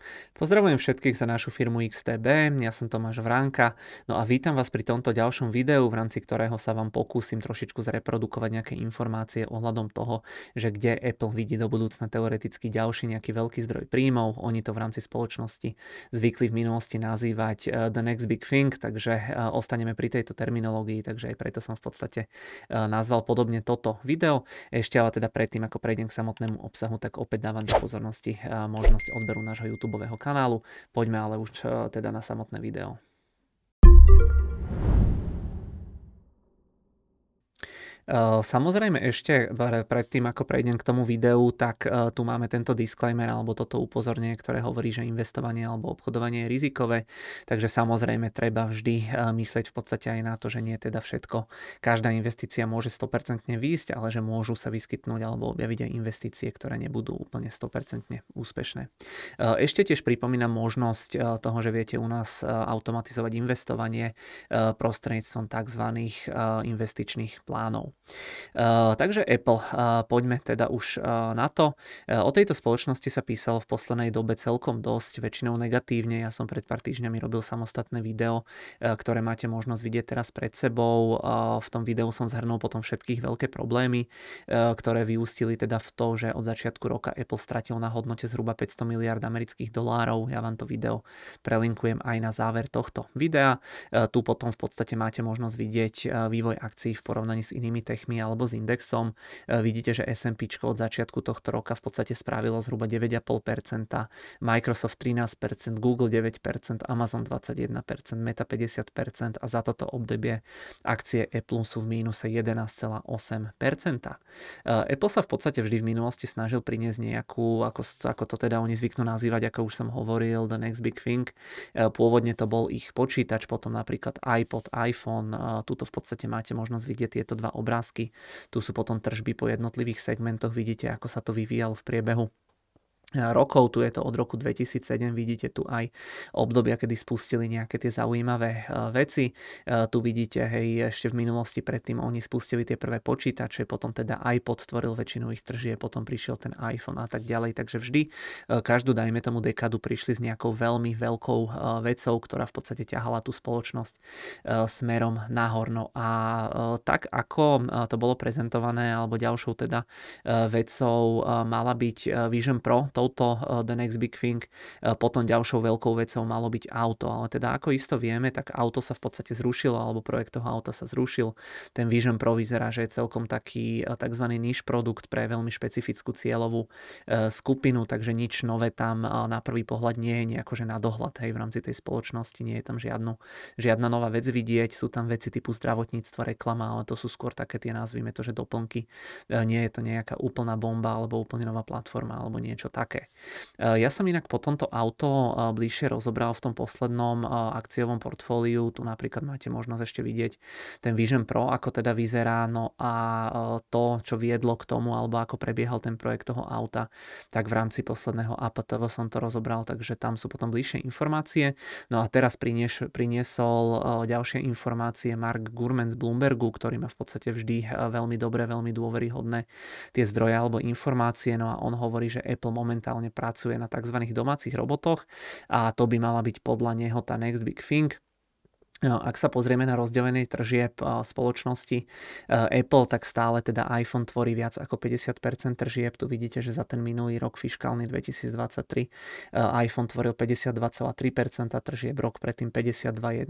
Pozdravujem všetkých za našu firmu XTB, ja som Tomáš Vránka, no a vítam vás pri tomto ďalšom videu, v rámci ktorého sa vám pokúsim trošičku zreprodukovať nejaké informácie ohľadom toho, že kde Apple vidí do budúcna teoreticky ďalší nejaký veľký zdroj príjmov. Oni to v rámci spoločnosti zvykli v minulosti nazývať the next big thing, takže ostaneme pri tejto terminológii, takže aj preto som v podstate nazval podobne toto video. Ešte ale teda predtým, ako prejdem k samotnému obsahu, tak opäť dávam do pozornosti možnosť odberu nášho YouTube kanálu. Poďme ale už teda na samotné video. Samozrejme ešte predtým, ako prejdem k tomu videu, tak tu máme tento disclaimer alebo toto upozornenie, ktoré hovorí, že investovanie alebo obchodovanie je rizikové, takže samozrejme treba vždy myslieť v podstate aj na to, že nie teda všetko, každá investícia môže 100% výjsť, ale že môžu sa vyskytnúť alebo objaviť aj investície, ktoré nebudú úplne 100% úspešné. Ešte tiež pripomínam možnosť toho, že viete u nás automatizovať investovanie prostredníctvom tzv. Investičných plánov. Takže Apple, poďme teda už na to. O tejto spoločnosti sa písalo v poslednej dobe celkom dosť, väčšinou negatívne. Ja som pred pár týždňami robil samostatné video, ktoré máte možnosť vidieť teraz pred sebou. V tom videu som zhrnul potom všetkých veľké problémy, ktoré vyústili teda v to, že od začiatku roka Apple stratil na hodnote zhruba 500 miliárd amerických dolárov. Ja vám to video prelinkujem aj na záver tohto videa. Tu potom v podstate máte možnosť vidieť vývoj akcií v porovnaní s inými techmi alebo s indexom. Vidíte, že S&P od začiatku tohto roka v podstate spravilo zhruba 9,5%, Microsoft 13%, Google 9%, Amazon 21%, Meta 50% a za toto obdobie akcie Apple sú v mínuse 11,8%. Apple sa v podstate vždy v minulosti snažil priniesť nejakú, ako to teda oni zvyknú nazývať, ako už som hovoril, the next big thing. Pôvodne to bol ich počítač, potom napríklad iPod, iPhone. Tuto v podstate máte možnosť vidieť tieto dva obrázky. Tu sú potom tržby po jednotlivých segmentoch. Vidíte, ako sa to vyvíjalo v priebehu rokov, tu je to od roku 2007, vidíte tu aj obdobia, kedy spustili nejaké tie zaujímavé veci. Tu vidíte, hej, ešte v minulosti predtým oni spustili tie prvé počítače, potom teda iPod tvoril väčšinu ich tržieb, potom prišiel ten iPhone a tak ďalej, takže vždy každú, dajme tomu dekadu, prišli s nejakou veľmi veľkou vecou, ktorá v podstate ťahala tú spoločnosť smerom nahor. No a tak ako to bolo prezentované, alebo ďalšou teda vecou mala byť Vision Pro, touto the next big thing. Potom ďalšou veľkou vecou malo byť auto, ale teda ako isto vieme, tak auto sa v podstate zrušilo, alebo projekt toho auta sa zrušil. Ten Vision Pro vyzerá, že je celkom taký tzv. Niche produkt pre veľmi špecifickú cieľovú skupinu, takže nič nové tam na prvý pohľad nie je nejako, že na dohľad, hej, v rámci tej spoločnosti nie je tam žiadna nová vec vidieť, sú tam veci typu zdravotníctva, reklama, ale to sú skôr také tie, nazvime to, že doplnky. Nie je to nejaká úplná bomba alebo úplne nová platforma alebo niečo také. Ja som inak po tomto auto bližšie rozobral v tom poslednom akciovom portfóliu. Tu napríklad máte možnosť ešte vidieť ten Vision Pro, ako teda vyzerá, no a to, čo viedlo k tomu, alebo ako prebiehal ten projekt toho auta, tak v rámci posledného APTV som to rozobral, takže tam sú potom bližšie informácie. No a teraz priniesol ďalšie informácie Mark Gurman z Bloombergu, ktorý má v podstate vždy veľmi dobré, veľmi dôveryhodné tie zdroje alebo informácie, no a on hovorí, že Apple momentálne pracuje na tzv. Domácich robotoch a to by mala byť podľa neho tá next big thing. Ak sa pozrieme na rozdelený tržieb spoločnosti Apple, tak stále teda iPhone tvorí viac ako 50% tržieb. Tu vidíte, že za ten minulý rok fiškálny 2023 iPhone tvoril 52,3% tržieb, rok predtým 52,1,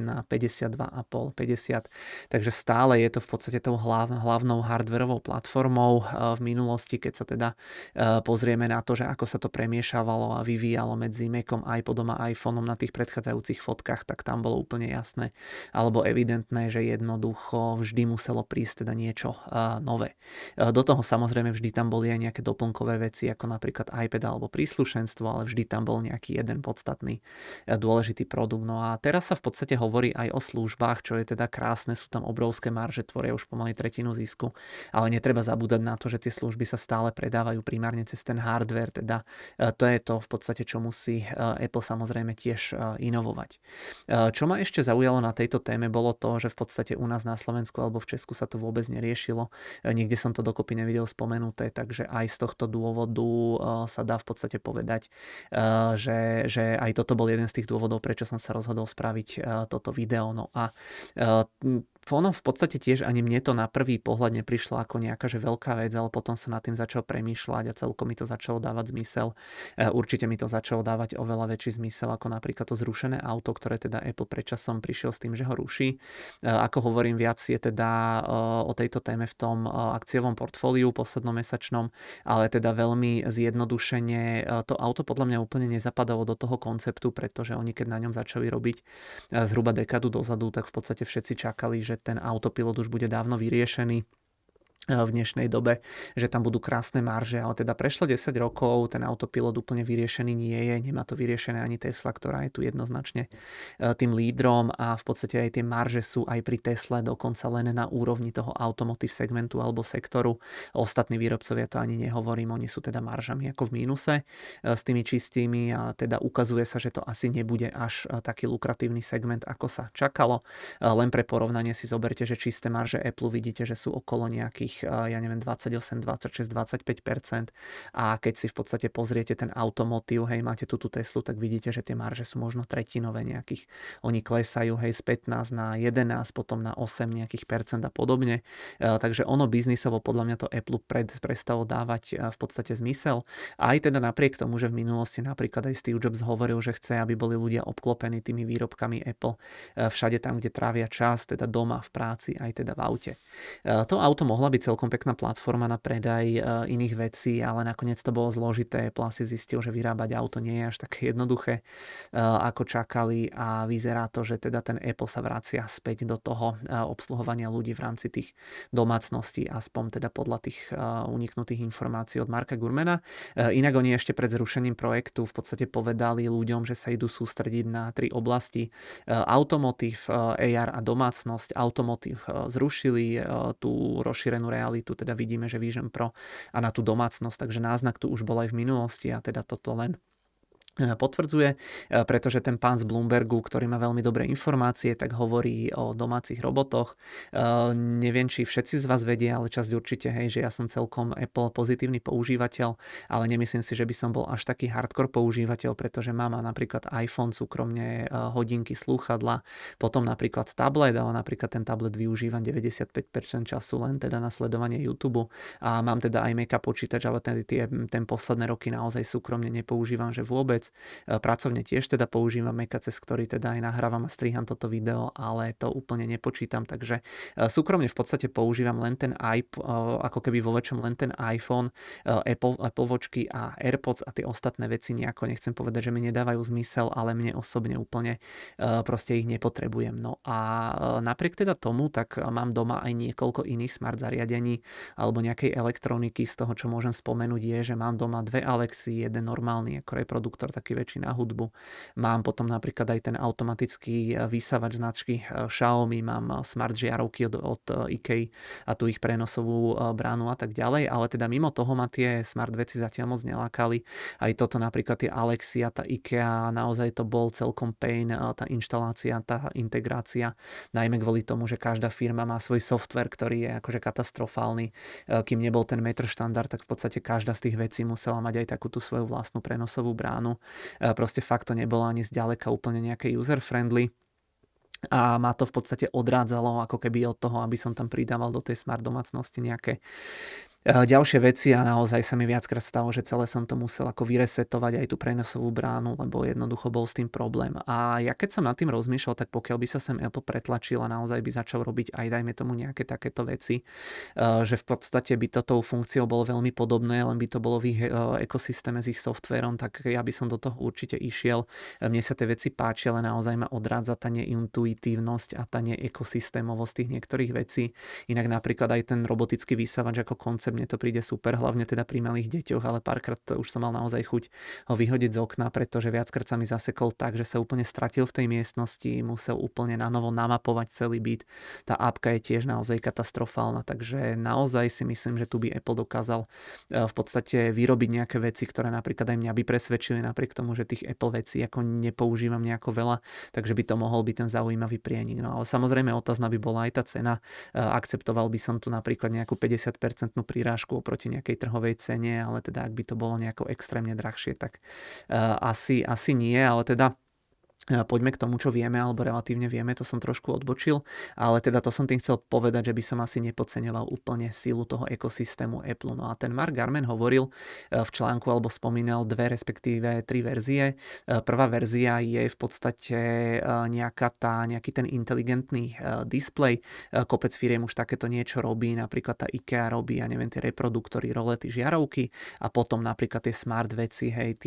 52,5, 50. Takže stále je to v podstate tou hlavnou hardwareovou platformou. V minulosti, keď sa teda pozrieme na to, že ako sa to premiešavalo a vyvíjalo medzi Macom, iPodom a iPhoneom na tých predchádzajúcich fotkách, tak tam bolo úplne jasné, alebo evidentné, že jednoducho vždy muselo prísť teda niečo nové. Do toho samozrejme vždy tam boli aj nejaké doplnkové veci, ako napríklad iPad alebo príslušenstvo, ale vždy tam bol nejaký jeden podstatný dôležitý produkt. No a teraz sa v podstate hovorí aj o službách, čo je teda krásne, sú tam obrovské marže, tvoria už pomaly tretinu zisku, ale netreba zabúdať na to, že tie služby sa stále predávajú primárne cez ten hardware, teda to je to v podstate, čo musí Apple samozrejme tiež inovovať. Čo ma ešte zaujalo na na tejto téme bolo to, že v podstate u nás na Slovensku alebo v Česku sa to vôbec neriešilo. Nikde som to dokopy nevidel spomenuté, takže aj z tohto dôvodu sa dá v podstate povedať, že aj toto bol jeden z tých dôvodov, prečo som sa rozhodol spraviť toto video. No a ono v podstate tiež ani mne to na prvý pohľad neprišlo ako nejaká že veľká vec, ale potom som nad tým začal premýšľať a celkom mi to začalo dávať zmysel. Určite mi to začalo dávať oveľa väčší zmysel ako napríklad to zrušené auto, ktoré teda Apple predčasom prišiel s tým, že ho ruší. Ako hovorím, viac je teda o tejto téme v tom akciovom portfóliu poslednom mesačnom, ale teda veľmi zjednodušene to auto podľa mňa úplne nezapadalo do toho konceptu, pretože oni keď na ňom začali robiť zhruba dekadu dozadu, tak v podstate všetci čakali, že ten autopilot už bude dávno vyriešený v dnešnej dobe, že tam budú krásne marže, ale teda prešlo 10 rokov, ten autopilot úplne vyriešený nie je, nemá to vyriešené ani Tesla, ktorá je tu jednoznačne tým lídrom a v podstate aj tie marže sú aj pri Tesle dokonca len na úrovni toho automotive segmentu alebo sektoru. Ostatní výrobcovia to ani nehovorím, oni sú teda maržami ako v mínuse s tými čistými a teda ukazuje sa, že to asi nebude až taký lukratívny segment, ako sa čakalo. Len pre porovnanie si zoberte, že čisté marže Apple vidíte, že sú okolo nejakých 28, 26, 25% a keď si v podstate pozriete ten automotív, hej, máte tú Teslu, tak vidíte, že tie marže sú možno tretinové nejakých. Oni klesajú, hej, z 15 na 11, potom na 8 nejakých percent a podobne. Takže ono biznisovo podľa mňa to Apple prestalo dávať v podstate zmysel. A aj teda napriek tomu, že v minulosti napríklad aj Steve Jobs hovoril, že chce, aby boli ľudia obklopení tými výrobkami Apple všade tam, kde trávia čas, teda doma, v práci, aj teda v aute. To auto mohla byť celkom pekná platforma na predaj iných vecí, ale nakoniec to bolo zložité. Apple si zistil, že vyrábať auto nie je až také jednoduché, ako čakali a vyzerá to, že teda ten Apple sa vracia späť do toho obsluhovania ľudí v rámci tých domácností, aspoň teda podľa tých uniknutých informácií od Marka Gurmana. Inak oni ešte pred zrušením projektu v podstate povedali ľuďom, že sa idú sústrediť na 3 oblasti. Automotív, AR a domácnosť. Automotív zrušili tú rozšírenú realitu, teda vidíme, že Vision Pro a na tú domácnosť, takže náznak tu už bol aj v minulosti a teda toto len potvrdzuje, pretože ten pán z Bloombergu, ktorý má veľmi dobré informácie, tak hovorí o domácich robotoch. Neviem, či všetci z vás vedia, ale časť určite, hej, že ja som celkom Apple pozitívny používateľ, ale nemyslím si, že by som bol až taký hardcore používateľ, pretože mám napríklad iPhone, súkromne hodinky, slúchadla, potom napríklad tablet, ale napríklad ten tablet využívam 95% času len teda na sledovanie YouTube a mám teda aj Maca počítač, ale ten posledné roky naozaj súkromne nepoužívam, že vôbec. Pracovne tiež teda používam Maca, cez ktorý teda aj nahrávam a striham toto video, ale to úplne nepočítam, takže súkromne v podstate používam len ten ako keby vo väčšom len ten iPhone, Apple Watchky a AirPods a tie ostatné veci nejako nechcem povedať, že mi nedávajú zmysel, ale mne osobne úplne proste ich nepotrebujem. No a napriek teda tomu, tak mám doma aj niekoľko iných smart zariadení alebo nejakej elektroniky. Z toho, čo môžem spomenúť je, že mám doma 2 Alexy, jeden normálny ako reproduktor, taký väčší na hudbu. Mám potom napríklad aj ten automatický vysávač značky Xiaomi, mám smart žiarovky od IKEA a tu ich prenosovú bránu a tak ďalej, ale teda mimo toho ma tie smart veci zatiaľ moc nelákali. Aj toto napríklad tie Alexia, tá IKEA, naozaj to bol celkom pain, tá inštalácia, tá integrácia, najmä kvôli tomu, že každá firma má svoj software, ktorý je akože katastrofálny. Kým nebol ten meter štandard, tak v podstate každá z tých vecí musela mať aj takú tú svoju vlastnú prenosovú bránu. Proste fakt to nebolo ani zďaleka úplne nejaké user-friendly. A ma to v podstate odrádzalo ako keby od toho, aby som tam pridával do tej smart domácnosti nejaké ďalšie veci a naozaj sa mi viackrát stalo, že celé som to musel ako vyresetovať aj tú prenosovú bránu, lebo jednoducho bol s tým problém. A ja keď som nad tým rozmýšľal, tak pokiaľ by sa sem Apple pretlačil a naozaj by začal robiť aj dajme tomu nejaké takéto veci, že v podstate by toto funkciou bolo veľmi podobné, len by to bolo v ich ekosystéme s ich softvérom, tak ja by som do toho určite išiel. Mne sa tie veci páčia, ale naozaj ma odrádza tá neintuitívnosť a tá neekosystémovosť tých niektorých vecí. Inak napríklad aj ten robotický vysávač ako koncept mne to príde super, hlavne teda pri malých deťoch, ale párkrát už som mal naozaj chuť ho vyhodiť z okna, pretože viackrát sa mi zasekol tak, že sa úplne stratil v tej miestnosti, musel úplne na novo namapovať celý byt. Tá apka je tiež naozaj katastrofálna, takže naozaj si myslím, že tu by Apple dokázal v podstate vyrobiť nejaké veci, ktoré napríklad aj mňa by presvedčili, napriek tomu, že tých Apple vecí ako nepoužívam nejako veľa, takže by to mohol byť ten zaujímavý prienik. No ale samozrejme otázna by bola aj tá cena. Akceptoval by som tu napríklad nejakú 50% prirážku oproti nejakej trhovej cene, ale teda ak by to bolo nejako extrémne drahšie, tak asi nie, ale teda poďme k tomu, čo vieme, alebo relatívne vieme, to som trošku odbočil, ale teda to som tým chcel povedať, že by som asi nepodceňoval úplne silu toho ekosystému Apple. No a ten Mark Gurman hovoril v článku, alebo spomínal 2, respektíve 3 verzie. Prvá verzia je v podstate nejaký ten inteligentný displej. Kopec firiem už takéto niečo robí, napríklad tá IKEA robí, ja neviem, tie reproduktory, rolety, žiarovky a potom napríklad tie smart veci, hej,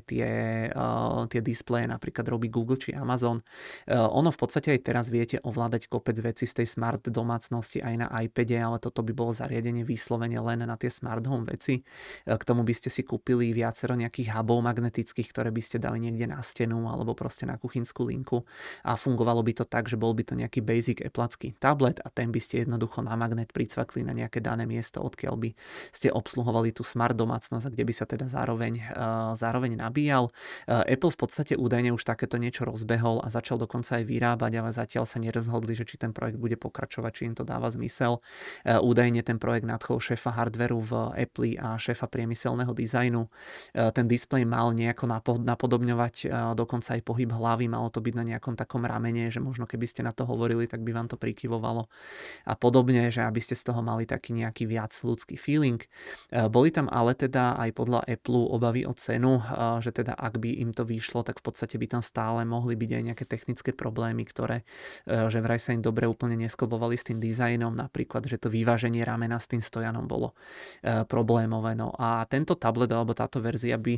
tie displeje napríklad robí Google či Amazon. Ono v podstate aj teraz viete ovládať kopec veci z tej smart domácnosti aj na iPade, ale toto by bolo zariadenie vyslovene len na tie smart home veci. K tomu by ste si kúpili viacero nejakých hubov magnetických, ktoré by ste dali niekde na stenu alebo proste na kuchynskú linku a fungovalo by to tak, že bol by to nejaký basic Applecký tablet a ten by ste jednoducho na magnet pricvakli na nejaké dané miesto, odkiaľ by ste obsluhovali tú smart domácnosť a kde by sa teda zároveň nabíjal. Apple v podstate údajne už takéto niečo rozbehol a začal dokonca aj vyrábať, ale zatiaľ sa nerozhodli, že či ten projekt bude pokračovať, či im to dáva zmysel. Údajne ten projekt nadchol šéfa hardveru v Apple a šéfa priemyselného dizajnu. Ten displej mal nejako napodobňovať dokonca aj pohyb hlavy, malo to byť na nejakom takom ramene, že možno keby ste na to hovorili, tak by vám to prikyvovalo a podobne, že aby ste z toho mali taký nejaký viac ľudský feeling. Boli tam ale teda aj podľa Apple obavy o cenu, že teda ak by im to vyšlo, tak v podstate by tam stále mohli byť aj nejaké technické problémy, ktoré že vraj sa im dobre úplne nesklbovali s tým dizajnom, napríklad, že to vyváženie ramena s tým stojanom bolo problémové. No a tento tablet alebo táto verzia by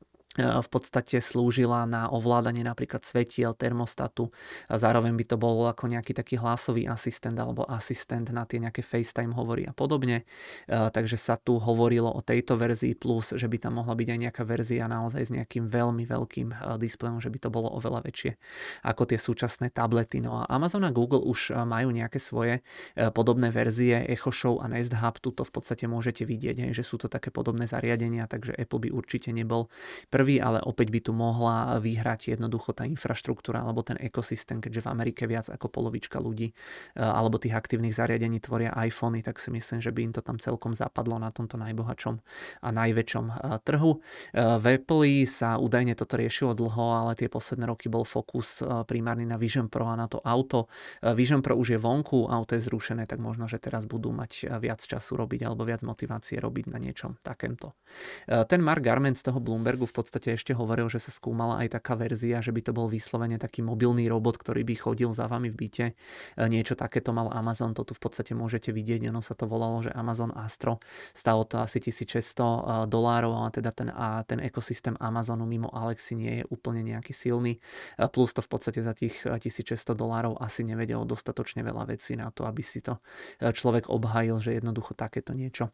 v podstate slúžila na ovládanie napríklad svetiel, termostatu a zároveň by to bol ako nejaký taký hlasový asistent alebo asistent na tie nejaké FaceTime hovory a podobne. Takže sa tu hovorilo o tejto verzii plus, že by tam mohla byť aj nejaká verzia naozaj s nejakým veľmi veľkým displejom, že by to bolo oveľa väčšie ako tie súčasné tablety. No a Amazon a Google už majú nejaké svoje podobné verzie Echo Show a Nest Hub. Tuto v podstate môžete vidieť, že sú to také podobné zariadenia, takže Apple by určite nebol prvý, ale opäť by tu mohla vyhrať jednoducho tá infraštruktúra alebo ten ekosystém, keďže v Amerike viac ako polovička ľudí alebo tých aktívnych zariadení tvoria iPhony, tak si myslím, že by im to tam celkom zapadlo na tomto najbohatšom a najväčšom trhu. V Apple sa údajne toto riešilo dlho, ale tie posledné roky bol fokus primárny na Vision Pro a na to auto. Vision Pro už je vonku, auto je zrušené, tak možno, že teraz budú mať viac času robiť alebo viac motivácie robiť na niečom takémto. Ten Mark Gurman z toho Bloombergu v podstate ešte hovoril, že sa skúmala aj taká verzia, že by to bol vyslovene taký mobilný robot, ktorý by chodil za vami v byte. Niečo takéto mal Amazon, to tu v podstate môžete vidieť, ono sa to volalo, že Amazon Astro, stalo to asi $1600, ale teda ten ekosystém Amazonu mimo Alexy nie je úplne nejaký silný, plus to v podstate za tých $1600 asi nevedelo dostatočne veľa vecí na to, aby si to človek obhajil, že jednoducho takéto niečo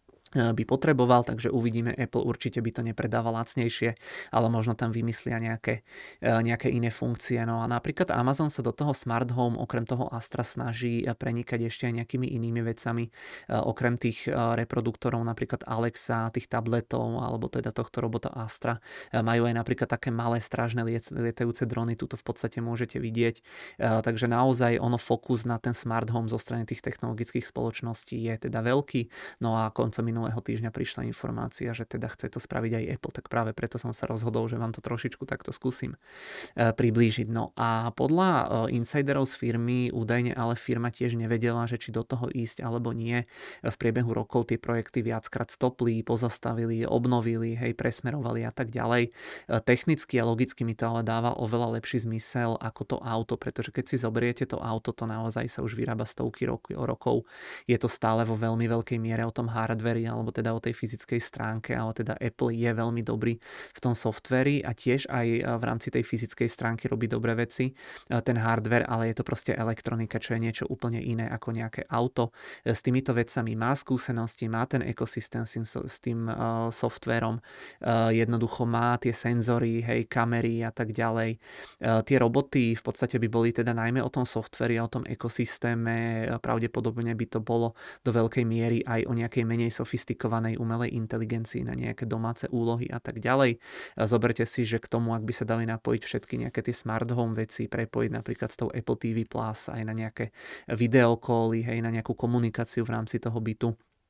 by potreboval, takže uvidíme, Apple určite by to nepredával lacnejšie, ale možno tam vymyslia nejaké iné funkcie. No a napríklad Amazon sa do toho Smart Home okrem toho Astra snaží prenikať ešte aj nejakými inými vecami, okrem tých reproduktorov, napríklad Alexa, tých tabletov, alebo teda tohto robota Astra. Majú aj napríklad také malé strážne lietajúce drony, tuto v podstate môžete vidieť. Takže naozaj fokus na ten Smart Home zo strany tých technologických spoločností je teda veľký. No a koncom minulého týždňa prišla informácia, že teda chce to spraviť aj Apple, tak práve preto som sa rozhodol, že vám to trošičku takto skúsim priblížiť. No a podľa insiderov z firmy údajne ale firma tiež nevedela, že či do toho ísť alebo nie. V priebehu rokov tie projekty viackrát stopli, pozastavili, obnovili, presmerovali a tak ďalej. Technicky a logicky mi to ale dáva oveľa lepší zmysel ako to auto, pretože keď si zoberiete to auto, to naozaj sa už vyrába stovky rokov. Je to stále vo veľmi veľkej miere o tom hardveri, hardvéri alebo teda o tej fyzickej stránke, ale teda Apple je veľmi dobrý v tom softveri a tiež aj v rámci tej fyzickej stránky robí dobré veci. Ten hardware, ale je to proste elektronika, čo je niečo úplne iné ako nejaké auto. S týmito vecami má skúsenosti, má ten ekosystém s tým softverom, jednoducho má tie senzory, hej, kamery a tak ďalej. Tie roboty v podstate by boli teda najmä o tom softveri a o tom ekosystéme, pravdepodobne by to bolo do veľkej miery aj o nejakej menej sofistikovanej umelej inteligencii na nejaké domáce úlohy a tak ďalej. Zoberte si, že k tomu, ak by sa dali napojiť všetky nejaké tie smart home veci, prepojiť napríklad s tou Apple TV Plus aj na nejaké videokoly, hej, na nejakú komunikáciu v rámci toho bytu.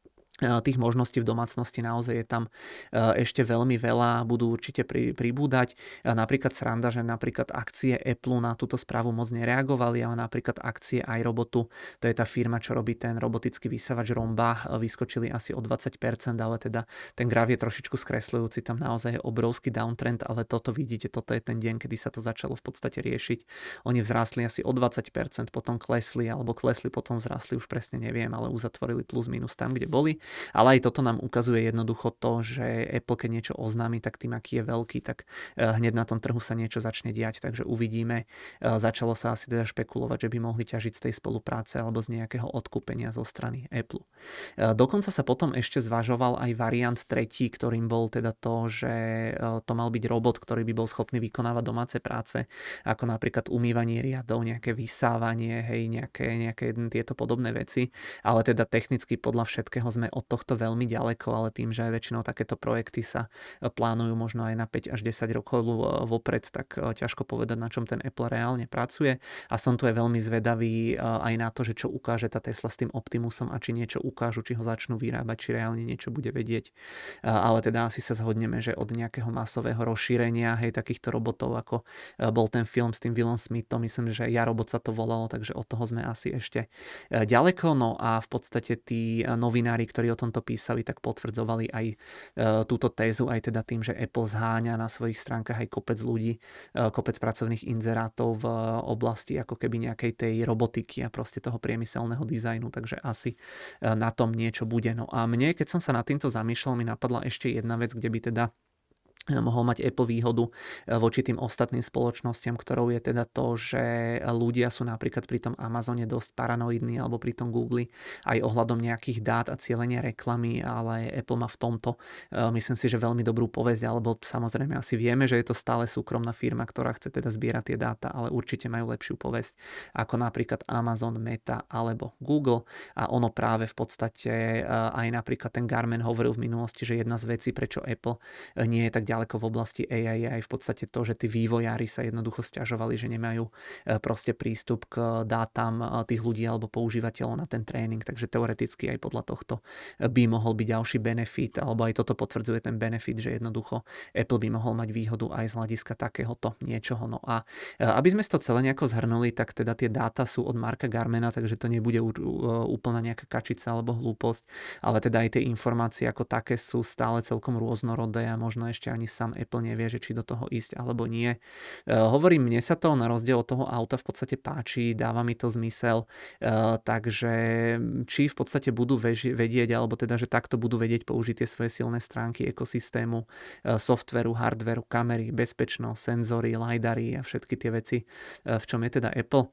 Tých možností v domácnosti naozaj je tam ešte veľmi veľa, budú určite pribúdať. Napríklad sranda, že napríklad akcie Apple na túto správu moc nereagovali, ale napríklad akcie iRobotu, to je tá firma, čo robí ten robotický vysávač Romba, vyskočili asi o 20%, ale teda ten graf je trošičku skresľujúci, tam naozaj je obrovský downtrend, ale toto vidíte, toto je ten deň, kedy sa to začalo v podstate riešiť. Oni vzrástli asi o 20%, potom klesli, potom vzrástli, už presne neviem, ale uzatvorili plus minus tam, kde boli. Ale aj toto nám ukazuje jednoducho to, že Apple keď niečo oznámi, tak tým, aký je veľký, tak hneď na tom trhu sa niečo začne diať, takže uvidíme. Začalo sa asi teda špekulovať, že by mohli ťažiť z tej spolupráce alebo z nejakého odkúpenia zo strany Apple. Dokonca sa potom ešte zvažoval aj variant tretí, ktorým bol teda to, že to mal byť robot, ktorý by bol schopný vykonávať domáce práce, ako napríklad umývanie riadov, nejaké vysávanie, hej, nejaké tieto podobné veci, ale teda technicky podľa všetkého sme od tohto veľmi ďaleko, ale tým, že väčšinou takéto projekty sa plánujú možno aj na 5 až 10 rokov vopred, tak ťažko povedať, na čom ten Apple reálne pracuje. A som tu aj veľmi zvedavý aj na to, že čo ukáže tá Tesla s tým Optimusom a či niečo ukážu, či ho začnú vyrábať, či reálne niečo bude vedieť. Ale teda asi sa zhodneme, že od nejakého masového rozšírenia, hej, takýchto robotov, ako bol ten film s tým Willom Smithom, myslím, že Ja robot sa to volalo, takže od toho sme asi ešte ďaleko. No a v podstate tí novinári, ktorí o tomto písali, tak potvrdzovali aj túto tézu, aj teda tým, že Apple zháňa na svojich stránkach aj kopec ľudí, kopec pracovných inzerátov v oblasti ako keby nejakej tej robotiky a proste toho priemyselného dizajnu, takže asi na tom niečo bude. No a mne, keď som sa nad týmto zamýšľal, mi napadla ešte jedna vec, kde by teda mohol mať Apple výhodu voči tým ostatným spoločnostiam, ktorou je teda to, že ľudia sú napríklad pri tom Amazone dosť paranoidní alebo pri tom Google aj ohľadom nejakých dát a cielenia reklamy, ale Apple má v tomto, myslím si, že veľmi dobrú povesť, alebo samozrejme asi vieme, že je to stále súkromná firma, ktorá chce teda zbierať tie dáta, ale určite majú lepšiu povesť ako napríklad Amazon, Meta alebo Google a ono práve v podstate aj napríklad ten Garmin hovoril v minulosti, že jedna z vecí, prečo Apple nie je tak ďaleko v oblasti AI je aj v podstate to, že tí vývojári sa jednoducho sťažovali, že nemajú proste prístup k dátam tých ľudí alebo používateľov na ten tréning, takže teoreticky aj podľa tohto by mohol byť ďalší benefit, alebo aj toto potvrdzuje ten benefit, že jednoducho Apple by mohol mať výhodu aj z hľadiska takéhoto niečoho. No a aby sme si to celé nejako zhrnuli, tak teda tie dáta sú od Marka Garmana, takže to nebude úplná nejaká kačica alebo hlúposť, ale teda aj tie informácie ako také sú stále celkom rôznorodé a možno ešte ani sám Apple nevie, že či do toho ísť alebo nie. Hovorím, mne sa to na rozdiel od toho auta v podstate páči, dáva mi to zmysel, takže či v podstate budú vedieť, alebo teda, že takto budú vedieť použiť tie svoje silné stránky ekosystému, softveru, hardveru, kamery, bezpečnosť, senzory, lidary a všetky tie veci, v čom je teda Apple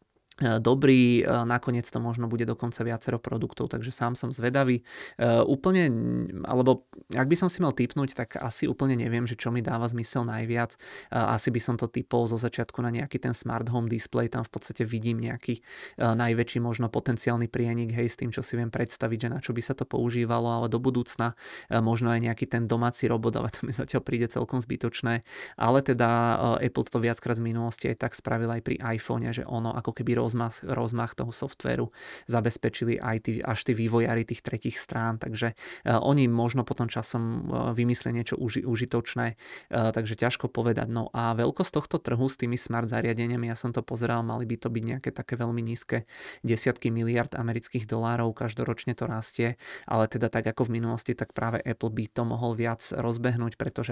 dobrý, nakoniec to možno bude dokonca viacero produktov, takže sám som zvedavý. Úplne, alebo ak by som si mal tipnúť, tak asi úplne neviem, že čo mi dáva zmysel najviac. Asi by som to typol zo začiatku na nejaký ten smart home display, tam v podstate vidím nejaký najväčší možno potenciálny prienik, hej, s tým, čo si viem predstaviť, že na čo by sa to používalo, ale do budúcna možno aj nejaký ten domáci robot, ale to mi zatiaľ príde celkom zbytočné. Ale teda Apple to viackrát v minulosti aj tak spravil aj pri iPhone, že ono ako keby rozmach toho softvéru zabezpečili aj až tí vývojári tých tretích strán, takže oni možno potom časom vymyslia niečo užitočné, takže ťažko povedať. No a veľkosť tohto trhu s tými smart zariadeniami, ja som to pozeral, mali by to byť nejaké také veľmi nízke desiatky miliard amerických dolárov, každoročne to rastie, ale teda tak ako v minulosti, tak práve Apple by to mohol viac rozbehnúť, pretože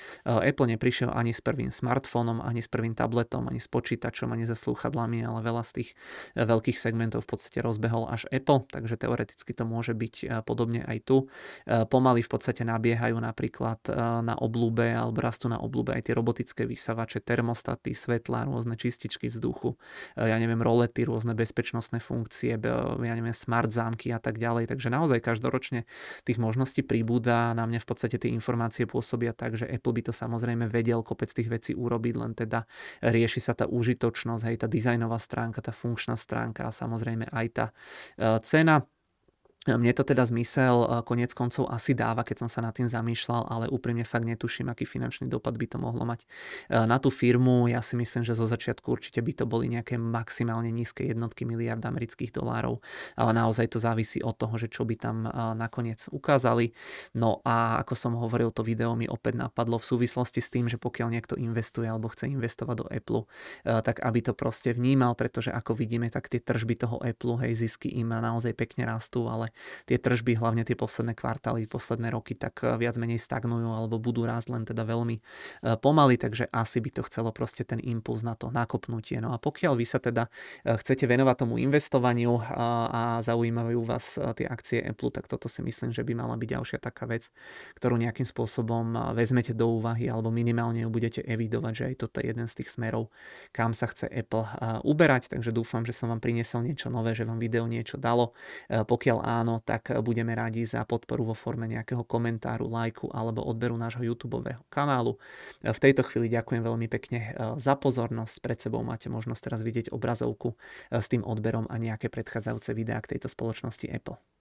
Apple neprišiel ani s prvým smartfónom, ani s prvým tabletom, ani s počítačom, ani so slúchadlami, ale veľa z tých veľkých segmentov v podstate rozbehol až Apple, takže teoreticky to môže byť podobne aj tu. Pomaly v podstate nabiehajú napríklad na obľúbe alebo rastú na obľúbe aj tie robotické vysavače, termostaty, svetlá, rôzne čističky vzduchu, ja neviem, rolety, rôzne bezpečnostné funkcie, ja neviem, smart zámky a tak ďalej. Takže naozaj každoročne tých možností pribúda. Na mňa v podstate tie informácie pôsobia tak, že Apple by to samozrejme vedel kopec tých vecí urobiť, len teda rieši sa tá užitočnosť, hej, tá dizajnová stránka, tá funkčná stránka a samozrejme aj tá cena. Mne to teda zmysel koniec koncov asi dáva, keď som sa nad tým zamýšľal, ale úprimne fakt netuším, aký finančný dopad by to mohlo mať na tú firmu. Ja si myslím, že zo začiatku určite by to boli nejaké maximálne nízke jednotky miliárd amerických dolárov, ale naozaj to závisí od toho, že čo by tam nakoniec ukázali. No a ako som hovoril, to video mi opäť napadlo v súvislosti s tým, že pokiaľ niekto investuje alebo chce investovať do Apple, tak aby to proste vnímal, pretože ako vidíme, tak tie tržby toho Apple, hej, zisky im naozaj pekne rastú, ale tie tržby, hlavne tie posledné kvartály, posledné roky, tak viac menej stagnujú alebo budú rásť len teda veľmi pomaly, takže asi by to chcelo proste ten impuls na to nakopnutie. No a pokiaľ vy sa teda chcete venovať tomu investovaniu a zaujímajú vás tie akcie Apple, tak toto si myslím, že by mala byť ďalšia taká vec, ktorú nejakým spôsobom vezmete do úvahy alebo minimálne ju budete evidovať, že aj toto je jeden z tých smerov, kam sa chce Apple uberať, takže dúfam, že som vám priniesol niečo nové, že vám video niečo dalo. Pokiaľ áno, tak budeme radi za podporu vo forme nejakého komentáru, lajku alebo odberu nášho YouTubeového kanálu. V tejto chvíli ďakujem veľmi pekne za pozornosť. Pred sebou máte možnosť teraz vidieť obrazovku s tým odberom a nejaké predchádzajúce videá k tejto spoločnosti Apple.